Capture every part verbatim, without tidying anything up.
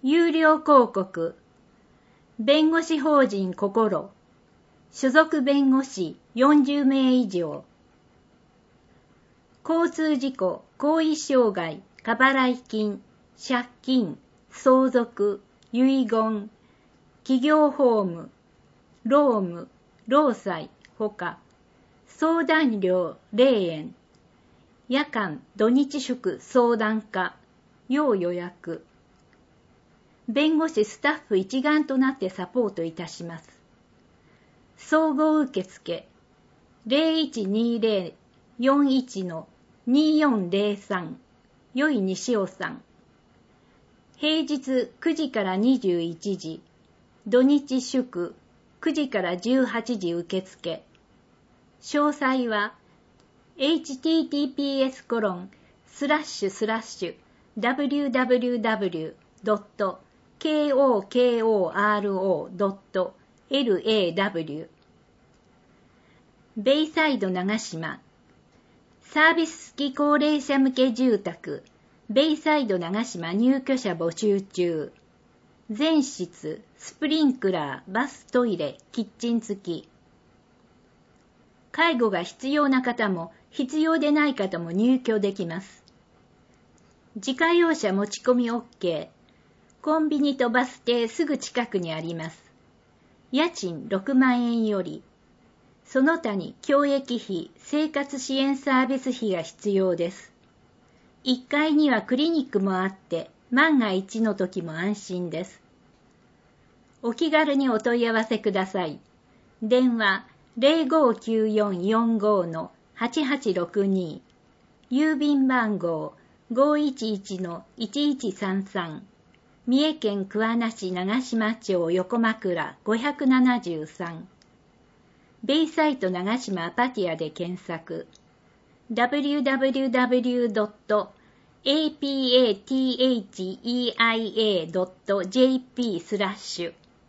有料広告。弁護士法人心。所属弁護士よんじゅうめい以上。交通事故、行為障害、過払い金、借金、相続、遺言、企業法務、労務、労災ほか、相談料ゼロえん、夜間土日祝相談課、要予約。弁護士スタッフ一丸となってサポートいたします。総合受付 ゼロいちにゼロ よんいち によんゼロさん よい西尾さん。平日くじからにじゅういちじ、土日祝くじからじゅうはちじ受付。詳細は エイチティーティーピーエスコロンスラッシュスラッシュダブリューダブリューダブリュードットケーオーケーオーアールオードットエルエーダブリュー ベイサイド長島サービス付き高齢者向け住宅ベイサイド長島入居者募集中。全室スプリンクラー、バストイレ、キッチン付き。介護が必要な方も必要でない方も入居できます。自家用車持ち込み OK。コンビニとバス停すぐ近くにあります。家賃ろくまんえんより。その他に教育費、生活支援サービス費が必要です。いっかいにはクリニックもあって、万が一の時も安心です。お気軽にお問い合わせください。電話 ゼロごきゅうよんよんご はちはちろくに。郵便番号 ごいちいちのいちいちさんさん。三重県桑名市長島町横枕ごひゃくななじゅうさん。ベイサイト長島アパティアで検索。ダブリューダブリューダブリュードットエーピーエーティーエイチイーアイエードットジェーピー スラッシュ。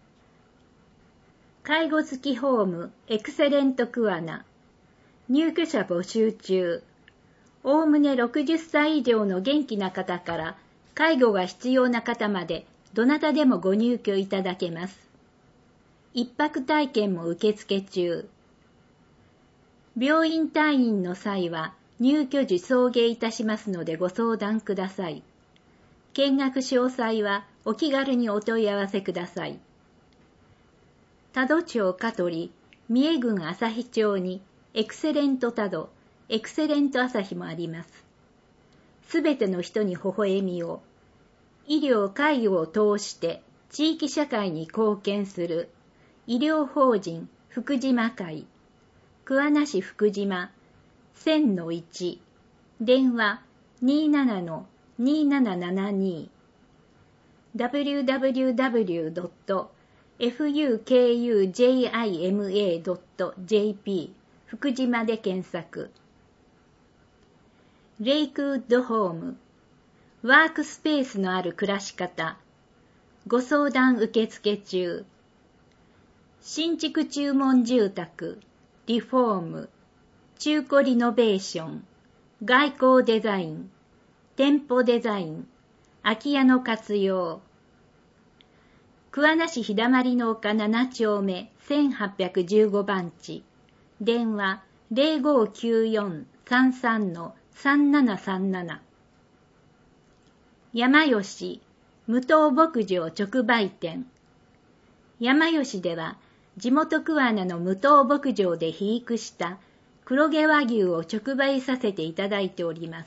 介護付きホームエクセレント桑名。入居者募集中。おおむねろくじゅっさい以上の元気な方から介護が必要な方までどなたでもご入居いただけます。一泊体験も受付中。病院退院の際は入居時送迎いたしますのでご相談ください。見学詳細はお気軽にお問い合わせください。多度町香取、三重郡朝日町にエクセレント多度、エクセレント朝日もあります。すべての人に微笑みを、医療介護を通して地域社会に貢献する医療法人福島会、桑名市福島せんのいち、電話 にーななのにーななななに ダブリューダブリューダブリュードットフユーケーユージェイアイエムエードットジェーピー 福島で検索。レイクウッドホーム、ワークスペースのある暮らし方、ご相談受付中。新築注文住宅、リフォーム、中古リノベーション、外交デザイン、店舗デザイン、空き家の活用。桑名市日だまりの丘なな丁目せんはっぴゃくじゅうご番地。電話 ゼロごきゅうよんさんさんのさんななさんなな。山吉、無糖牧場直売店。山吉では、地元桑名の無糖牧場で肥育した黒毛和牛を直売させていただいております。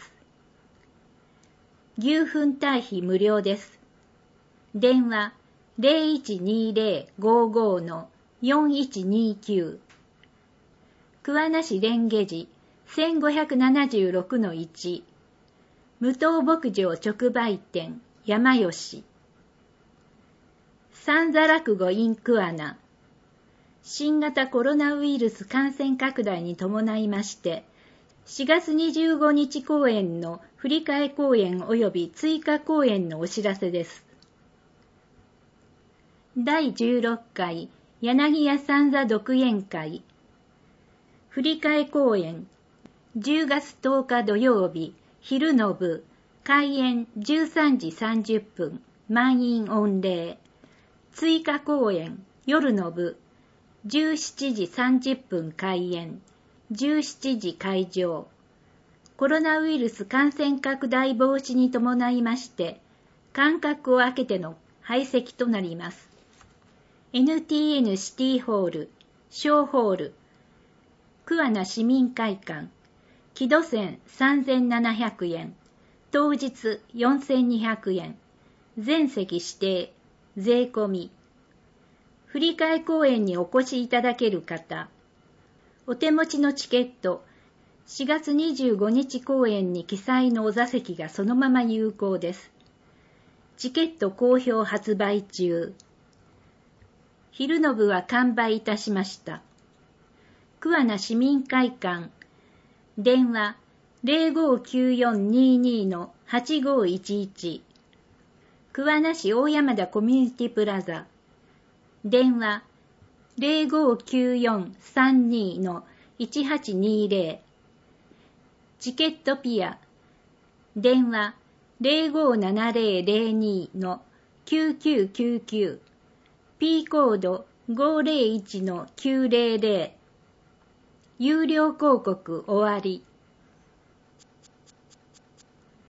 牛糞堆肥無料です。電話 ゼロいちにゼロごごのよんいちにきゅう。桑名市蓮華寺せんごひゃくななじゅうろくのいち。無糖牧場直売店山吉。三座落語 in 桑名。新型コロナウイルス感染拡大に伴いまして、しがつにじゅうごにち公演の振り替え公演及び追加公演のお知らせです。だいじゅうろっかい柳家三座独演会。振り替え公演、じゅうがつとおか土曜日、昼の部、開演じゅうさんじさんじゅっぷん。 満員御礼。追加公演、夜の部、じゅうしちじさんじゅっぷん開演、じゅうしちじ会場。コロナウイルス感染拡大防止に伴いまして、間隔を空けての配席となります。エヌティーエヌ シティホール、小ホール、桑名市民会館、木戸線さんぜんななひゃくえん、当日よんせんにひゃくえん、全席指定、税込み。振り替え公演にお越しいただける方、お手持ちのチケット、しがつにじゅうごにち公演に記載のお座席がそのまま有効です。チケット好評発売中。昼の部は完売いたしました。桑名市民会館、電話 ゼロごきゅうよんにーにーのはちごいちいち。桑名市大山田コミュニティプラザ、電話 ゼロごきゅうよんさんにーのいちはちにーぜろ。チケットピア、電話 ゼロごななゼロゼロにーのきゅうきゅうきゅうきゅう。P コード ごーぜろいちのきゅうぜろぜろ。有料広告終わり。